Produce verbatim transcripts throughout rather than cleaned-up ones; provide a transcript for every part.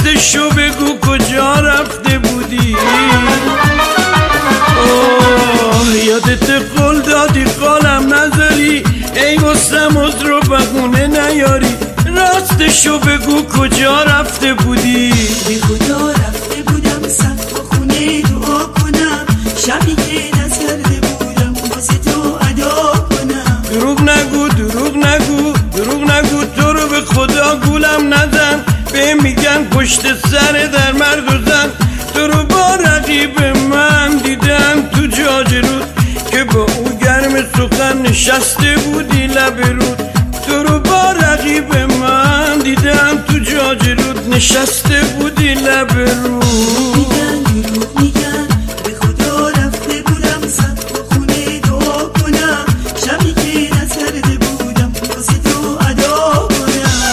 راستشو بگو کجا رفته بودی؟ اوه یادت قول دادی قالم نذاری، ای واسم عذر و بهونه نیاری. راستشو بگو کجا رفته بودی؟ به خدا رفته بودم صف خونه دعا کنم، شبی که نزرده بودم واسه تو ادا کنم. دروغ نگو دروغ نگو دروغ نگو، تو رو به خدا گولم نزن. به میگن پشت سر در مرد و زن، تو رو با رقیب من دیدم تو جاج رود، که با او گرم سخن نشسته بودی لب رود. تو رو با رقیب من دیدم تو جاج رود، نشسته بودی لب رود. میگن دروغ میگن، به خدا رفته بودم صف خونه دعا کنم، شبی که نزرده بودم واسه تو ادا کنم.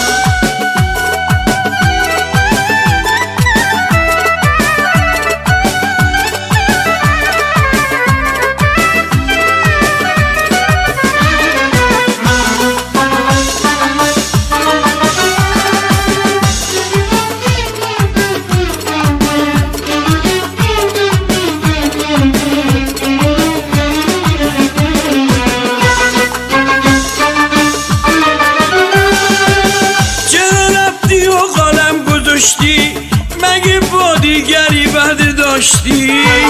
مگه با دیگری بعد داشتی؟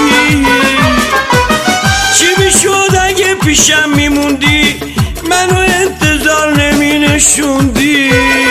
چی میشد اگه پیشم میموندی، منو انتظار نمی نشوندی؟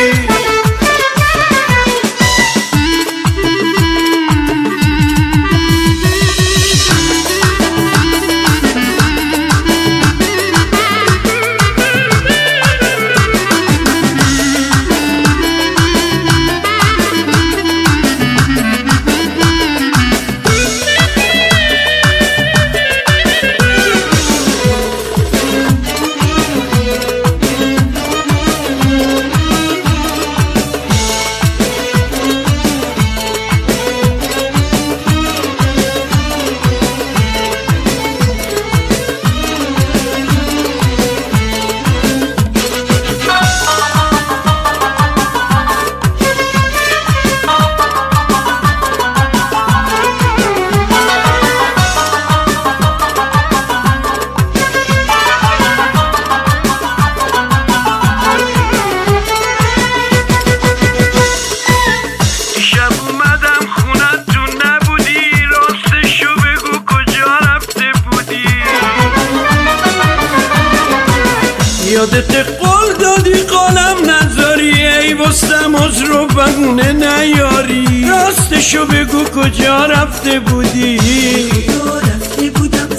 یادت قول دادی قالم نذاری، ای واسم عذر و بهونه نیاری. راستشو بگو کجا رفته بودی؟ رفته بودم